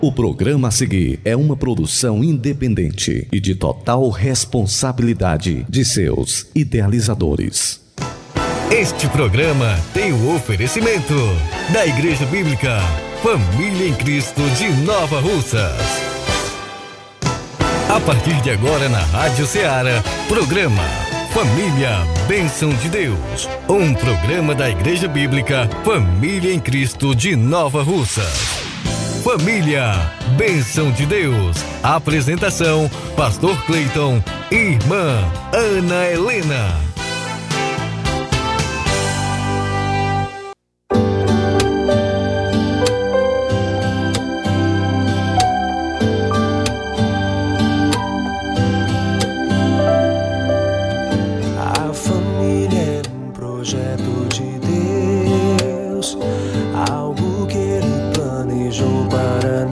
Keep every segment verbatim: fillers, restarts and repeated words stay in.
O programa a seguir é uma produção independente e de total responsabilidade de seus idealizadores. Este programa tem o oferecimento da Igreja Bíblica Família em Cristo de Nova Russas. A partir de agora na Rádio Ceará, programa Família Bênção de Deus. Um programa da Igreja Bíblica Família em Cristo de Nova Russas. Família Bênção de Deus. Apresentação: Pastor Cleiton e Irmã Ana Helena. A família é um projeto de Deus, algo que Ele planejou para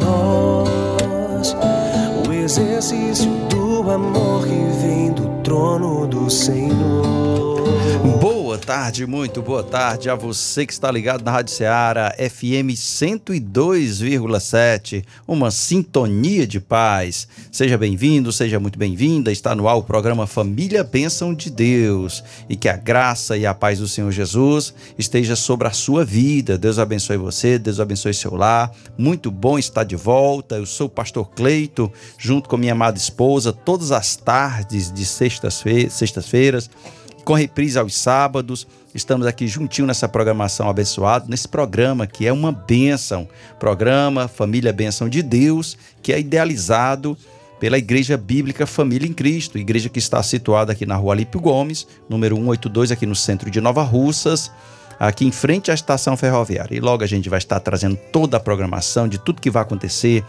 nós, o exercício do amor que vem do trono do Senhor. Boa tarde, muito boa tarde a você que está ligado na Rádio Ceará, F M cento e dois vírgula sete, uma sintonia de paz. Seja bem-vindo, seja muito bem-vinda, está no ar o programa Família Bênção de Deus, e que a graça e a paz do Senhor Jesus esteja sobre a sua vida. Deus abençoe você, Deus abençoe seu lar. Muito bom estar de volta. Eu sou o pastor Cleito, junto com minha amada esposa, todas as tardes de sextas-feiras, sextas-feiras, com reprise aos sábados. Estamos aqui juntinho nessa programação abençoada, nesse programa que é uma bênção, programa Família Bênção de Deus, que é idealizado pela Igreja Bíblica Família em Cristo, igreja que está situada aqui na Rua Alípio Gomes, número cento e oitenta e dois, aqui no centro de Nova Russas, aqui em frente à estação ferroviária. E logo a gente vai estar trazendo toda a programação de tudo que vai acontecer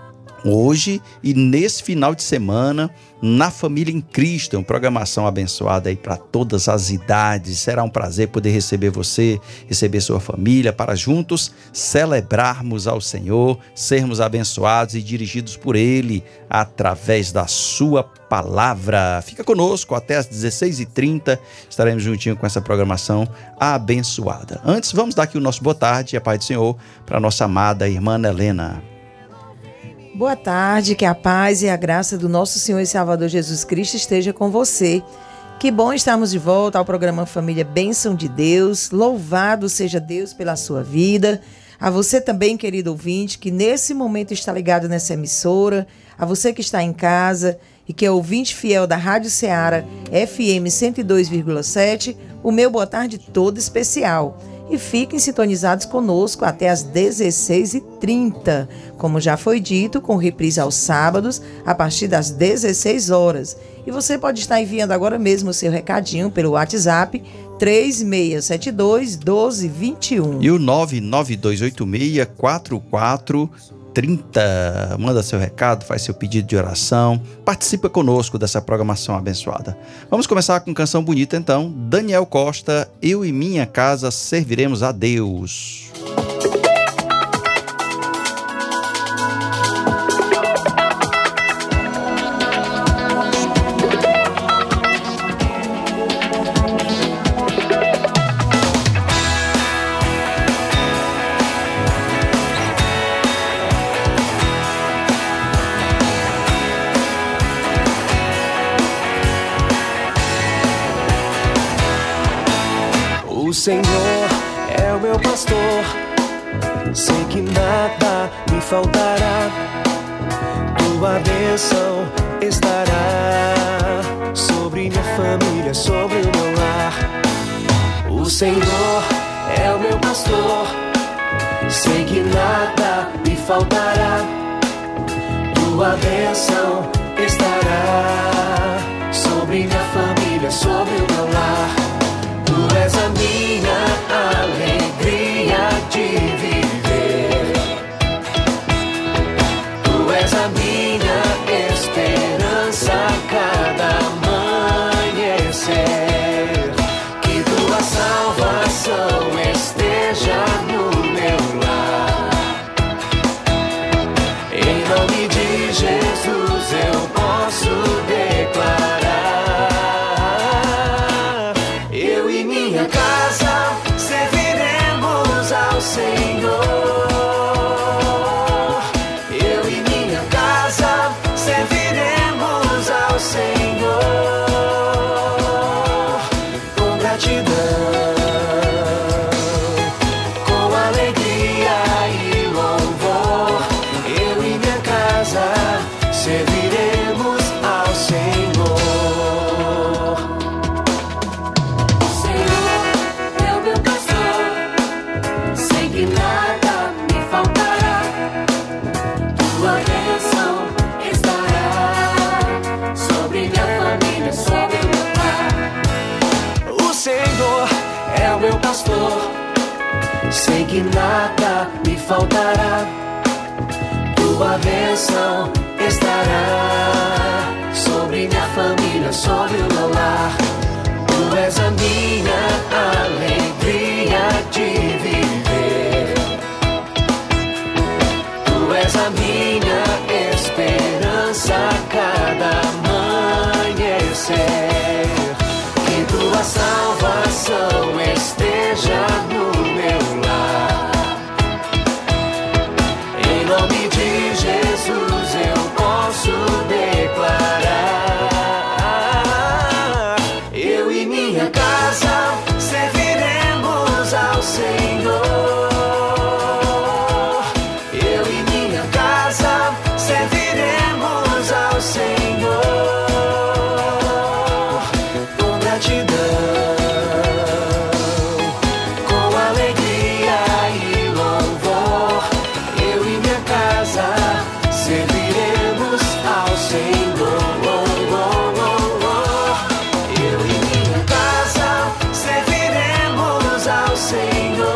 hoje e nesse final de semana na Família em Cristo, uma programação abençoada aí para todas as idades. Será um prazer poder receber você, receber sua família, para juntos celebrarmos ao Senhor, sermos abençoados e dirigidos por Ele através da sua palavra. Fica conosco até às dezesseis e trinta, estaremos juntinho com essa programação abençoada. Antes, vamos dar aqui o nosso boa tarde e a paz do Senhor para a nossa amada irmã Helena. Boa tarde, que a paz e a graça do nosso Senhor e Salvador Jesus Cristo esteja com você. Que bom estarmos de volta ao programa Família Bênção de Deus. Louvado seja Deus pela sua vida. A você também, querido ouvinte, que nesse momento está ligado nessa emissora. A você que está em casa e que é ouvinte fiel da Rádio Ceará, F M cento e dois vírgula sete, o meu boa tarde todo especial. E fiquem sintonizados conosco até às dezesseis e trinta, como já foi dito, com reprise aos sábados, a partir das dezesseis horas. E você pode estar enviando agora mesmo o seu recadinho pelo WhatsApp três seis sete dois, um dois dois um. E o nove nove dois oito seis, quatro quatro três zero. Manda seu recado, faz seu pedido de oração, participa conosco dessa programação abençoada. Vamos começar com canção bonita então. Daniel Costa, Eu e Minha Casa Serviremos a Deus. O Senhor é o meu pastor, sei que nada me faltará. Tua bênção estará sobre minha família, sobre o meu lar. O Senhor é o meu pastor, sei que nada me faltará. Tua bênção estará sobre minha família, sobre o meu lar. Tu és a minha alegria de viver. Tu és a minha esperança a cada amanhecer. Que tua salvação esteja no meu lar. Em nome de Jesus eu posso declarar. Senhor, eu pastor, sei que nada me faltará. Tua bênção estará sobre minha família, sobre o meu lar. Tu és a minha alegria de viver. Tu és a minha esperança a cada amanhecer. Que tua salvação esteja no meu lar. Em nome de Jesus eu posso declarar: eu e minha casa serviremos ao Senhor. Eu e minha casa serviremos ao Senhor. Com gratidão, com alegria e louvor, eu e minha casa serviremos ao Senhor. Eu e minha casa serviremos ao Senhor.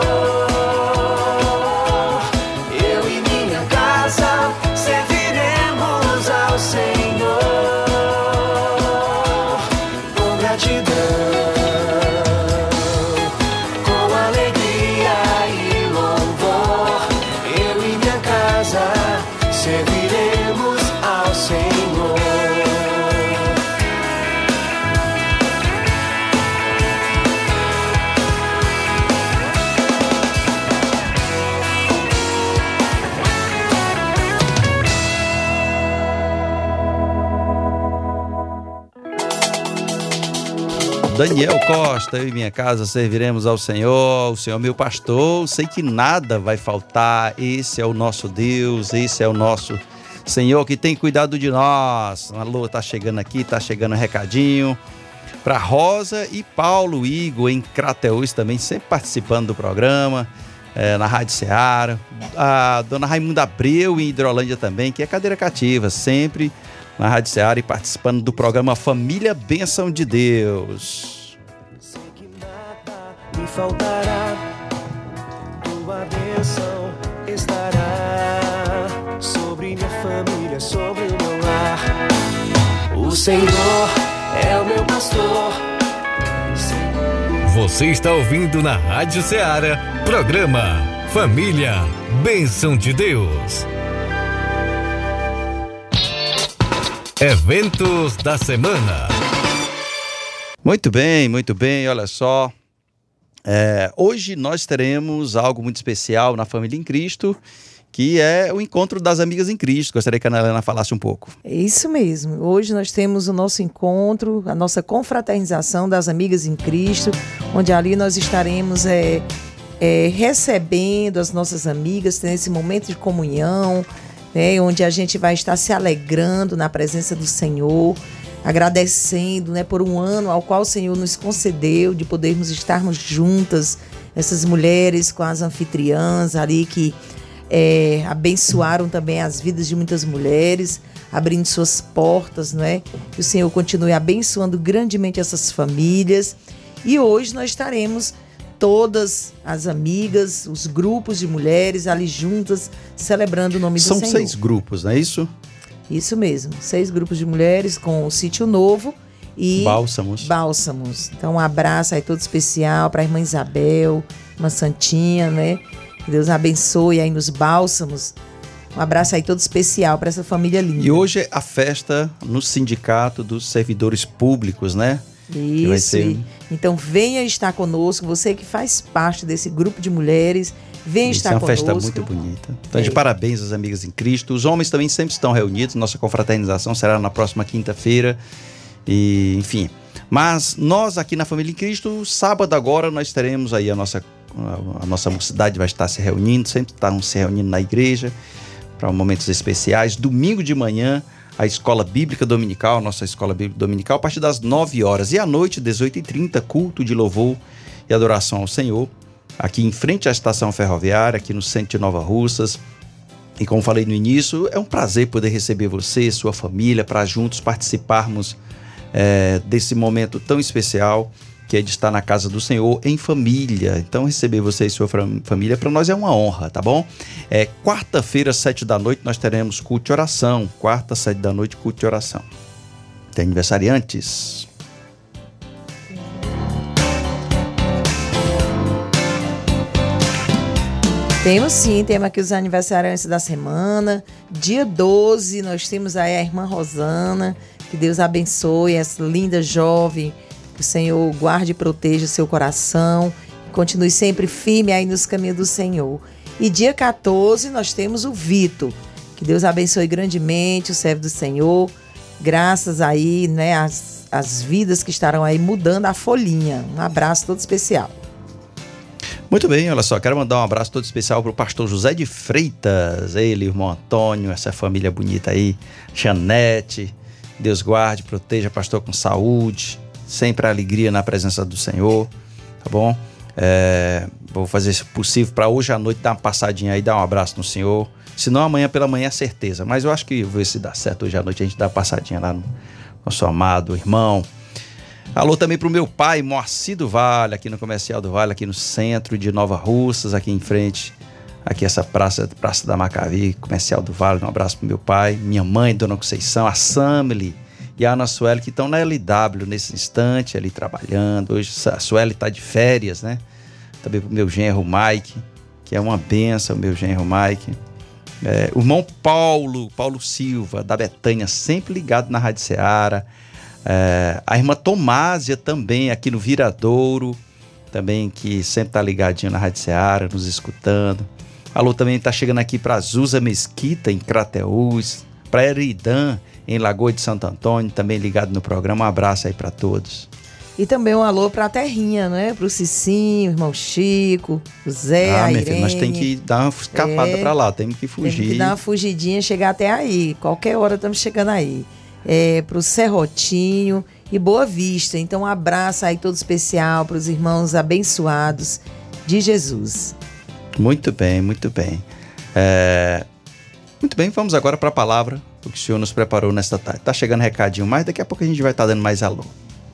Eu e minha casa serviremos ao Senhor. Com gratidão, com alegria e louvor, eu e minha casa serviremos ao Senhor. Daniel Costa, eu e minha casa serviremos ao Senhor, o Senhor é meu pastor, sei que nada vai faltar, esse é o nosso Deus, esse é o nosso Senhor que tem cuidado de nós. A Lua tá chegando aqui, tá chegando um recadinho para Rosa e Paulo Igor em Crateús também, sempre participando do programa, é, na Rádio Ceará. A dona Raimunda Abreu em Hidrolândia também, que é cadeira cativa, sempre na Rádio Ceará e participando do programa Família Bênção de Deus. Sei que nada me faltará. Tua bênção estará sobre minha família, sobre o meu lar. O Senhor é o meu pastor. Você está ouvindo na Rádio Ceará, programa Família Bênção de Deus. Eventos da semana. Muito bem, muito bem, olha só. É, hoje nós teremos algo muito especial na Família em Cristo, que é o encontro das amigas em Cristo. Gostaria que a Ana Helena falasse um pouco. É isso mesmo. Hoje nós temos o nosso encontro, a nossa confraternização das amigas em Cristo, onde ali nós estaremos é, é, recebendo as nossas amigas, tendo esse momento de comunhão, né, onde a gente vai estar se alegrando na presença do Senhor, agradecendo, né, por um ano ao qual o Senhor nos concedeu de podermos estarmos juntas, essas mulheres com as anfitriãs ali que é, abençoaram também as vidas de muitas mulheres, abrindo suas portas, não é? Que o Senhor continue abençoando grandemente essas famílias. E hoje nós estaremos todas as amigas, os grupos de mulheres ali juntas, celebrando o nome do São Senhor. São seis grupos, não é isso? Isso mesmo, seis grupos de mulheres com o Sítio Novo e Bálsamos. Bálsamos. Então um abraço aí todo especial para a irmã Isabel, irmã Santinha, né? Que Deus abençoe aí nos Bálsamos. Um abraço aí todo especial para essa família linda. E hoje é a festa no Sindicato dos Servidores Públicos, né? Isso, vai ser... então venha estar conosco, você que faz parte desse grupo de mulheres, venha Isso estar é uma conosco. festa muito bonita. Então, É. de parabéns às amigas em Cristo. Os homens também sempre estão reunidos. Nossa confraternização será na próxima quinta-feira. E, enfim. Mas nós aqui na Família em Cristo, sábado agora, nós teremos aí a nossa, a nossa mocidade vai estar se reunindo, sempre estão se reunindo na igreja para momentos especiais. Domingo de manhã, a Escola Bíblica Dominical, nossa Escola Bíblica Dominical, a partir das nove horas. E à noite, dezoito e trinta, culto de louvor e adoração ao Senhor, aqui em frente à estação ferroviária, aqui no centro de Nova Russas. E como falei no início, é um prazer poder receber você, sua família, para juntos participarmos é, desse momento tão especial que é de estar na casa do Senhor em família. Então, receber você e sua família, para nós é uma honra, tá bom? É quarta-feira, sete da noite, nós teremos culto de oração. Quarta, sete da noite, culto de oração. Tem aniversariantes? Temos sim, temos aqui os aniversariantes da semana. Dia doze, nós temos aí a irmã Rosana. Que Deus abençoe essa linda jovem. Que o Senhor guarde e proteja seu coração. Continue sempre firme aí nos caminhos do Senhor. E dia quatorze nós temos o Vitor. Que Deus abençoe grandemente o servo do Senhor. Graças aí, né, as, as vidas que estarão aí mudando a folhinha. Um abraço todo especial. Muito bem, olha só, quero mandar um abraço todo especial para o pastor José de Freitas. Ele, irmão Antônio, essa família bonita aí. Janete. Deus guarde, proteja, pastor, com saúde. Sempre a alegria na presença do Senhor, tá bom? É, vou fazer o possível para hoje à noite dar uma passadinha aí, dar um abraço no Senhor. Se não, amanhã pela manhã é certeza. Mas eu acho que vou ver se dá certo hoje à noite a gente dar uma passadinha lá no nosso amado irmão. Alô também pro meu pai, Moacir do Vale, aqui no Comercial do Vale, aqui no centro de Nova Russas, aqui em frente. Aqui essa praça, Praça da Macavi, Comercial do Vale. Um abraço pro meu pai, minha mãe, Dona Conceição, a Samely e a Ana Sueli, que estão na L W nesse instante, ali trabalhando. Hoje a Sueli tá de férias, né? Também pro meu genro Mike, que é uma benção, meu genro Mike. É, o irmão Paulo, Paulo Silva, da Betânia, sempre ligado na Rádio Ceará. É, a irmã Tomásia também, aqui no Viradouro, também que sempre tá ligadinha na Rádio Ceará, nos escutando. Alô também tá chegando aqui para Zusa Mesquita, em Crateús, para Eridã, em Lagoa de Santo Antônio, também ligado no programa. Um abraço aí para todos. E também um alô pra Terrinha, né? Pro Cicinho, o irmão Chico, o Zé, ah, a minha Irene. filha, nós temos que dar uma escapada é, pra lá, temos que fugir. Temos que dar uma fugidinha, chegar até aí. Qualquer hora estamos chegando aí. É, pro Serrotinho e Boa Vista. Então um abraço aí todo especial pros irmãos abençoados de Jesus. Muito bem, muito bem. É... Muito bem, vamos agora para a palavra que o Senhor nos preparou nesta tarde. Tá chegando recadinho mais, daqui a pouco a gente vai estar dando mais alô.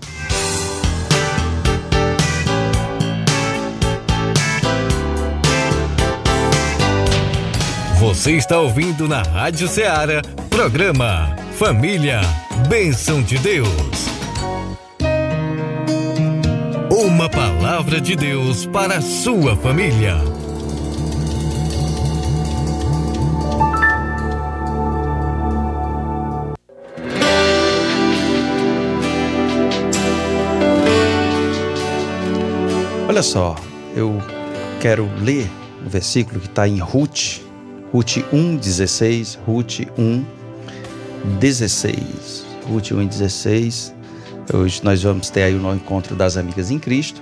Você está ouvindo na Rádio Ceará, programa Família, Bênção de Deus. Uma palavra de Deus para a sua família. Olha só, eu quero ler um versículo que está em Ruth, Ruth um, dezesseis, Ruth um, dezesseis, Ruth um, dezesseis. Hoje nós vamos ter aí o encontro das Amigas em Cristo,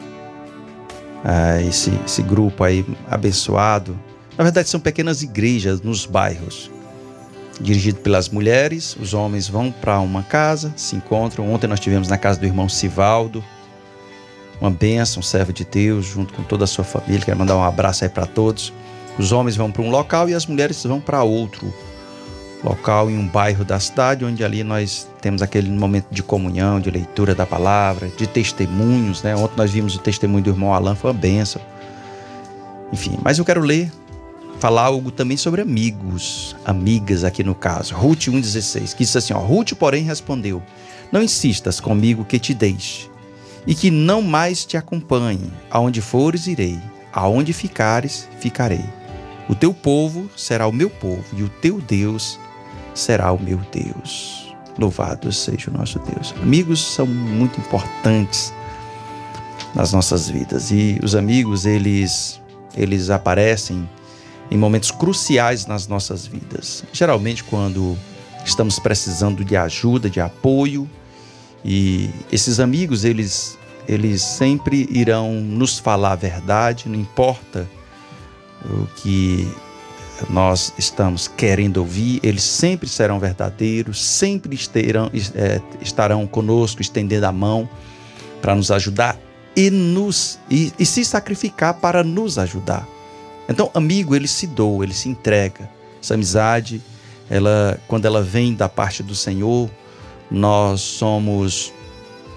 ah, esse, esse grupo aí abençoado. Na verdade são pequenas igrejas nos bairros, dirigido pelas mulheres. Os homens vão para uma casa, se encontram. Ontem nós tivemos na casa do irmão Sivaldo, uma bênção, servo de Deus, junto com toda a sua família. Quero mandar um abraço aí para todos. Os homens vão para um local e as mulheres vão para outro local, em um bairro da cidade, onde ali nós temos aquele momento de comunhão, de leitura da palavra, de testemunhos, né? Ontem nós vimos o testemunho do irmão Alan, foi uma bênção. Enfim, mas eu quero ler, falar algo também sobre amigos, amigas aqui no caso. Ruth um, dezesseis, que diz assim, ó, Ruth, porém, respondeu, não insistas comigo que te deixe, e que não mais te acompanhe. Aonde fores, irei. Aonde ficares, ficarei. O teu povo será o meu povo, e o teu Deus será o meu Deus. Louvado seja o nosso Deus. Amigos são muito importantes nas nossas vidas. E os amigos, eles, eles aparecem em momentos cruciais nas nossas vidas. Geralmente quando estamos precisando de ajuda, de apoio. E esses amigos, eles, eles sempre irão nos falar a verdade, não importa o que nós estamos querendo ouvir, eles sempre serão verdadeiros, sempre estarão, é, estarão conosco, estendendo a mão para nos ajudar e, nos, e, e se sacrificar para nos ajudar. Então, amigo, ele se doa, ele se entrega. Essa amizade, ela, quando ela vem da parte do Senhor, nós somos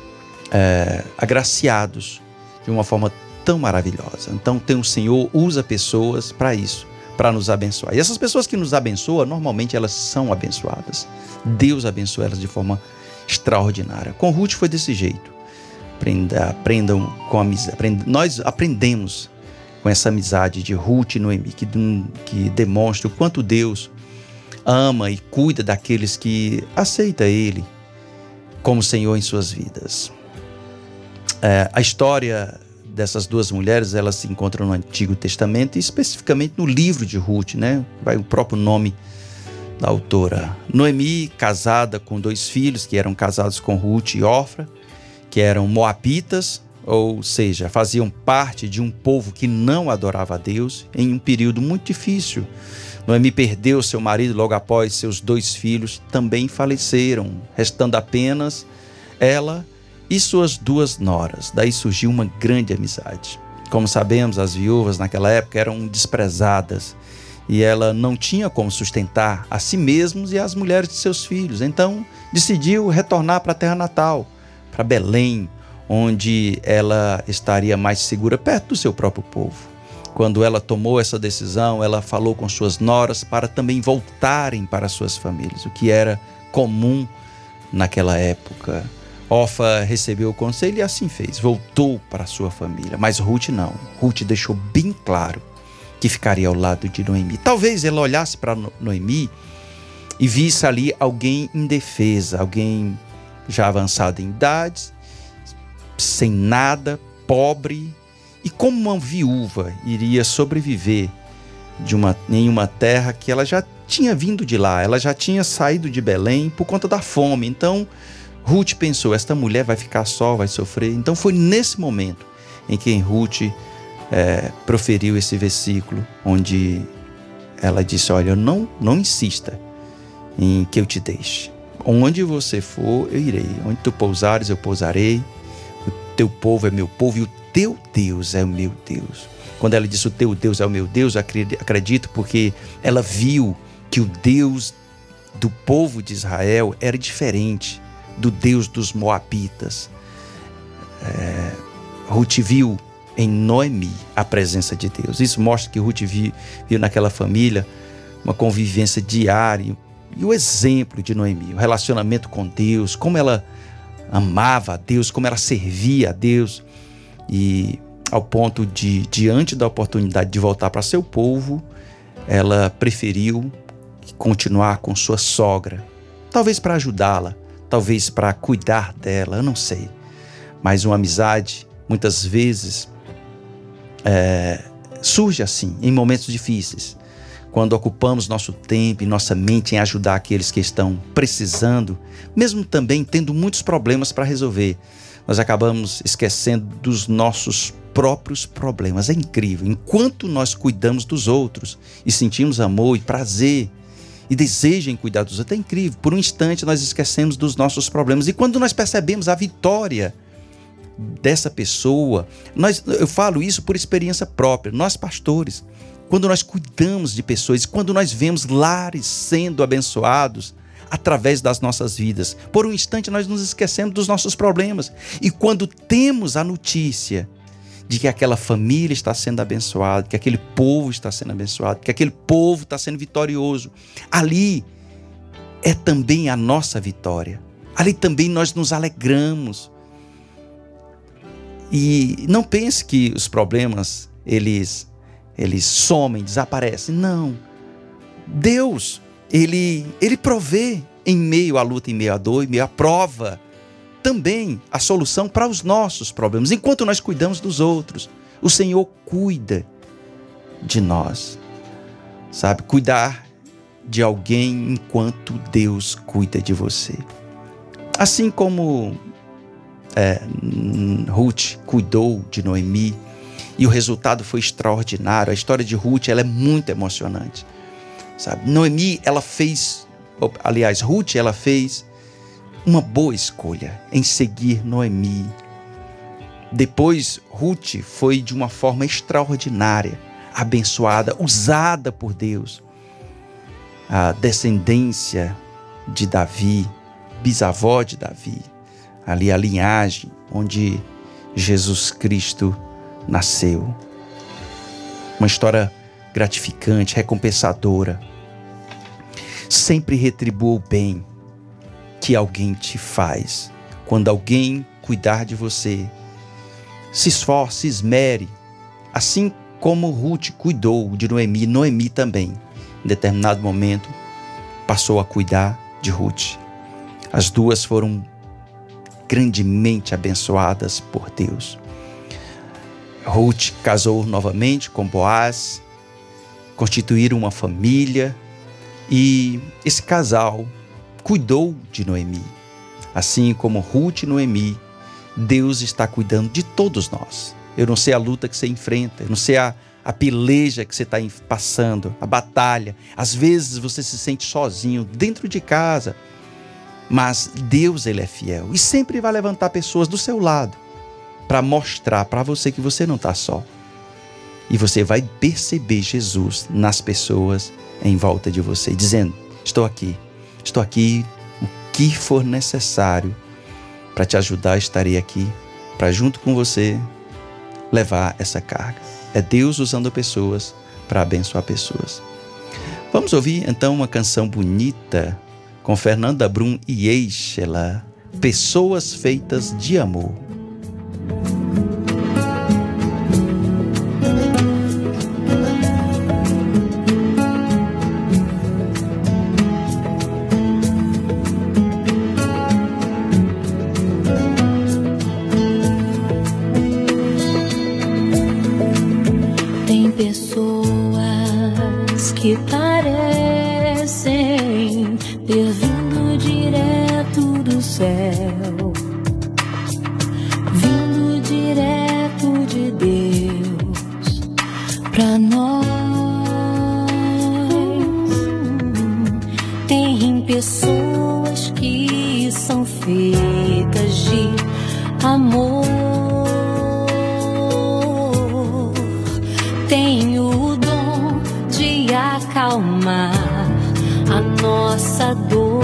é, agraciados de uma forma tão maravilhosa. Então, tem o Senhor usa pessoas para isso, para nos abençoar. E essas pessoas que nos abençoam, normalmente elas são abençoadas. Deus abençoa elas de forma extraordinária. Com Ruth foi desse jeito. Aprenda, aprendam com a amizade. Aprend, nós aprendemos com essa amizade de Ruth e Noemi, que, que demonstra o quanto Deus ama e cuida daqueles que aceitam Ele como Senhor em suas vidas. É, a história dessas duas mulheres, elas se encontram no Antigo Testamento, e especificamente no livro de Ruth, né? Vai o próprio nome da autora. Noemi, casada com dois filhos, que eram casados com Ruth e Orfa, que eram moabitas, ou seja, faziam parte de um povo que não adorava a Deus, em um período muito difícil. Noemi perdeu seu marido logo após seus dois filhos também faleceram, restando apenas ela e suas duas noras. Daí surgiu uma grande amizade. Como sabemos, as viúvas naquela época eram desprezadas e ela não tinha como sustentar a si mesmos e as mulheres de seus filhos. Então, decidiu retornar para a terra natal, para Belém, onde ela estaria mais segura, perto do seu próprio povo. Quando ela tomou essa decisão, ela falou com suas noras para também voltarem para suas famílias, o que era comum naquela época. Orfa recebeu o conselho e assim fez, voltou para sua família. Mas Ruth não. Ruth deixou bem claro que ficaria ao lado de Noemi. Talvez ela olhasse para Noemi e visse ali alguém indefesa, alguém já avançado em idades, sem nada, pobre, e como uma viúva iria sobreviver de uma, em uma terra que ela já tinha vindo de lá, ela já tinha saído de Belém por conta da fome. Então, Ruth pensou, esta mulher vai ficar só, vai sofrer. Então, foi nesse momento em que Ruth é, proferiu esse versículo, onde ela disse, olha, não, não insista em que eu te deixe. Onde você for, eu irei. Onde tu pousares, eu pousarei. O teu povo é meu povo e o teu Deus é o meu Deus. Quando ela disse o teu Deus é o meu Deus, eu acredito porque ela viu que o Deus do povo de Israel era diferente do Deus dos moabitas. É, Ruth viu em Noemi a presença de Deus. Isso mostra que Ruth viu, viu naquela família uma convivência diária e o exemplo de Noemi, o relacionamento com Deus, como ela amava a Deus, como ela servia a Deus. E ao ponto de, diante da oportunidade de voltar para seu povo, ela preferiu continuar com sua sogra. Talvez para ajudá-la, talvez para cuidar dela, eu não sei. Mas uma amizade, muitas vezes, é, surge assim, em momentos difíceis. Quando ocupamos nosso tempo e nossa mente em ajudar aqueles que estão precisando, mesmo também tendo muitos problemas para resolver, nós acabamos esquecendo dos nossos próprios problemas. É incrível. Enquanto nós cuidamos dos outros e sentimos amor e prazer e desejo em cuidar dos outros, é incrível. Por um instante nós esquecemos dos nossos problemas. E quando nós percebemos a vitória dessa pessoa, nós, eu falo isso por experiência própria, nós pastores, quando nós cuidamos de pessoas, quando nós vemos lares sendo abençoados através das nossas vidas, por um instante nós nos esquecemos dos nossos problemas. E quando temos a notícia de que aquela família está sendo abençoada, que aquele povo está sendo abençoado, que aquele povo está sendo vitorioso, ali é também a nossa vitória. Ali também nós nos alegramos. E não pense que os problemas, eles, eles somem, desaparecem. Não. Deus, Ele, ele provê em meio à luta, em meio à dor, em meio à prova, também a solução para os nossos problemas. Enquanto nós cuidamos dos outros, o Senhor cuida de nós. Sabe, cuidar de alguém enquanto Deus cuida de você. Assim como é, Ruth cuidou de Noemi e o resultado foi extraordinário. A história de Ruth, ela é muito emocionante. Sabe? Noemi, ela fez, aliás, Ruth, ela fez uma boa escolha em seguir Noemi. Depois, Ruth foi de uma forma extraordinária, abençoada, usada por Deus. A descendência de Davi, bisavó de Davi, ali a linhagem onde Jesus Cristo nasceu. Uma história gratificante, recompensadora. Sempre retribua o bem que alguém te faz. Quando alguém cuidar de você, se esforce, esmere, assim como Ruth cuidou de Noemi. Noemi também, em determinado momento, passou a cuidar de Ruth. As duas foram grandemente abençoadas por Deus. Ruth casou novamente com Boaz, constituíram uma família e esse casal cuidou de Noemi. Assim como Ruth e Noemi, Deus está cuidando de todos nós. Eu não sei a luta que você enfrenta, eu não sei a, a peleja que você está passando, a batalha. Às vezes você se sente sozinho dentro de casa, mas Deus, Ele é fiel e sempre vai levantar pessoas do seu lado para mostrar para você que você não está só. E você vai perceber Jesus nas pessoas em volta de você, dizendo: estou aqui, estou aqui, o que for necessário para te ajudar, estarei aqui para junto com você levar essa carga. É Deus usando pessoas para abençoar pessoas. Vamos ouvir então uma canção bonita com Fernanda Brum e Eixela, Pessoas Feitas de Amor. Que parecem ter vindo direto do céu, vindo direto de Deus pra nós. Tem pessoas que são feitas de amor. Tem o dom de acalmar a nossa dor.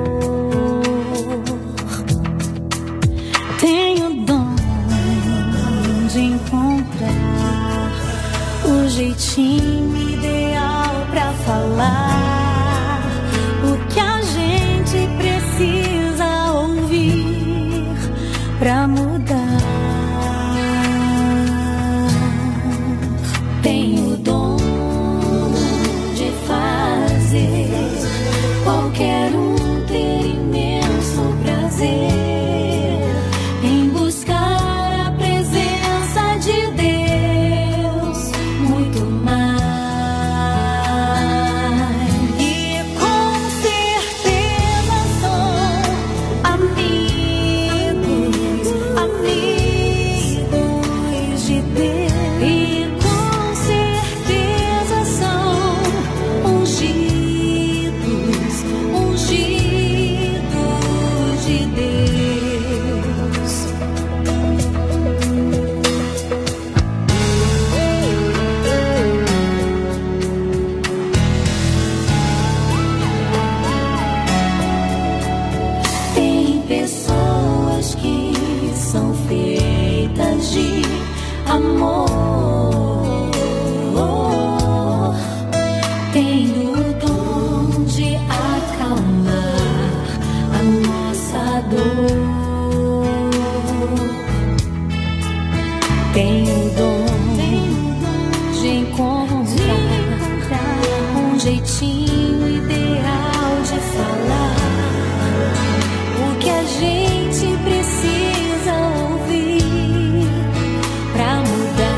Tem o dom de encontrar o jeitinho ideal pra falar o que a gente precisa ouvir pra mudar. Tem o dom de fazer qualquer um ter imenso prazer em buscar a presença de Deus, muito mais. E com certeza são amigos, amigos de Deus. E com certeza são ungidos, ungidos de Deus. Tem pessoas que são feitas de amor. Tem o dom de acalmar a nossa dor. Tem o dom de encontrar um jeitinho ideal de falar o que a gente precisa ouvir pra mudar.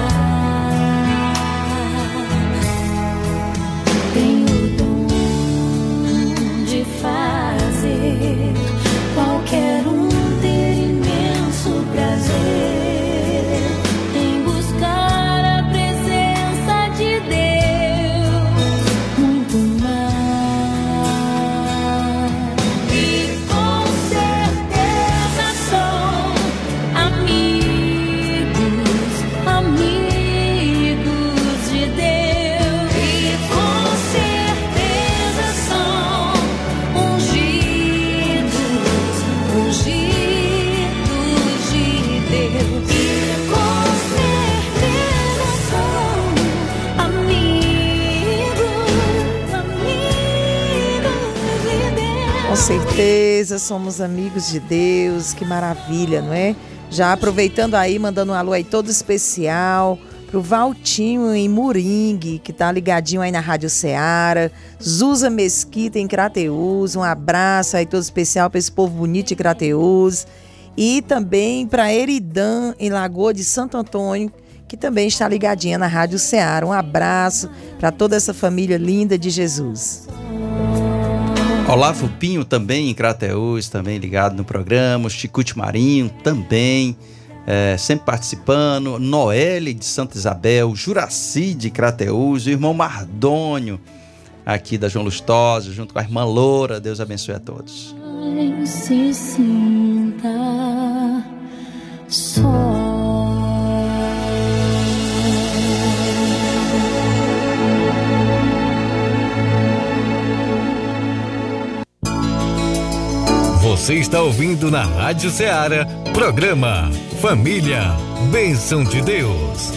Com certeza, somos amigos de Deus, que maravilha, não é? Já aproveitando aí, mandando um alô aí todo especial pro Valtinho em Moringue, que tá ligadinho aí na Rádio Ceará, Zuza Mesquita em Crateús, um abraço aí todo especial para esse povo bonito de Crateús, e também para Eridã em Lagoa de Santo Antônio, que também está ligadinha na Rádio Ceará. Um abraço para toda essa família linda de Jesus. Olavo Pinho também em Crateús, também ligado no programa. O Chicute Marinho também, é, sempre participando. Noelle de Santa Isabel, Juraci de Crateús, o irmão Mardônio aqui da João Lustosa, junto com a irmã Loura. Deus abençoe a todos. Se sinta só. Você está ouvindo na Rádio Ceará, programa Família, Bênção de Deus.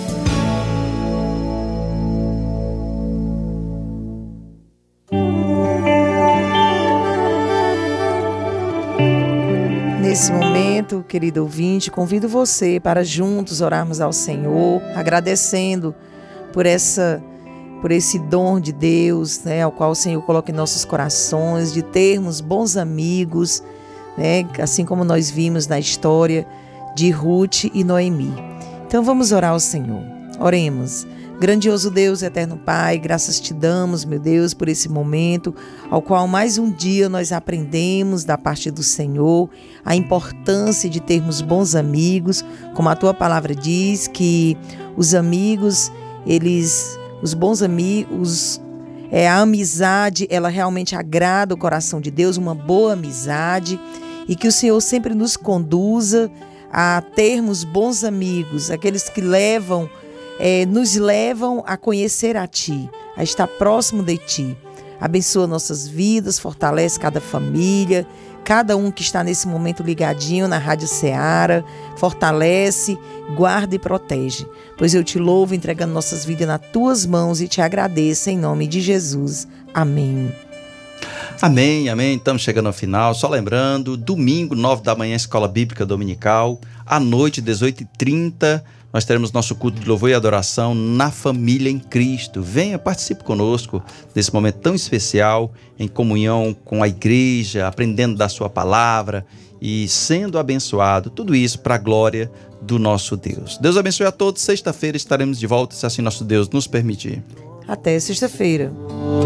Nesse momento, querido ouvinte, convido você para juntos orarmos ao Senhor, agradecendo por essa por esse dom de Deus, né, ao qual o Senhor coloca em nossos corações, de termos bons amigos, né, assim como nós vimos na história de Ruth e Noemi. Então vamos orar ao Senhor. Oremos. Grandioso Deus, eterno Pai, graças te damos, meu Deus, por esse momento, ao qual mais um dia nós aprendemos da parte do Senhor a importância de termos bons amigos, como a tua palavra diz, que os amigos, eles... Os bons amigos, é, a amizade, ela realmente agrada o coração de Deus, uma boa amizade, e que o Senhor sempre nos conduza a termos bons amigos, aqueles que levam, é, nos levam a conhecer a Ti, a estar próximo de Ti. Abençoa nossas vidas, fortalece cada família, cada um que está nesse momento ligadinho na Rádio Ceará, fortalece, guarda e protege. Pois eu te louvo entregando nossas vidas nas tuas mãos e te agradeço em nome de Jesus. Amém. Amém, amém. Estamos chegando ao final. Só lembrando, domingo, nove da manhã, Escola Bíblica Dominical. À noite, dezoito e trinta, nós teremos nosso culto de louvor e adoração na família em Cristo. Venha, participe conosco desse momento tão especial, em comunhão com a igreja, aprendendo da sua palavra e sendo abençoado. Tudo isso para a glória do nosso Deus. Deus abençoe a todos. Sexta-feira estaremos de volta, se assim nosso Deus nos permitir. Até sexta-feira.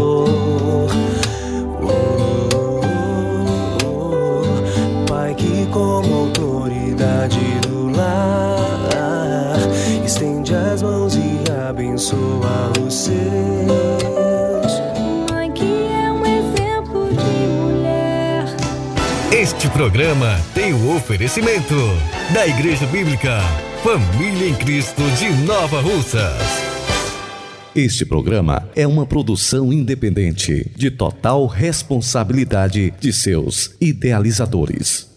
Pai que como autoridade do lar estende as mãos e abençoa os seus. Mãe que é um exemplo de mulher. Este programa tem o oferecimento da Igreja Bíblica Família em Cristo de Nova Russas. Este programa é uma produção independente, de total responsabilidade de seus idealizadores.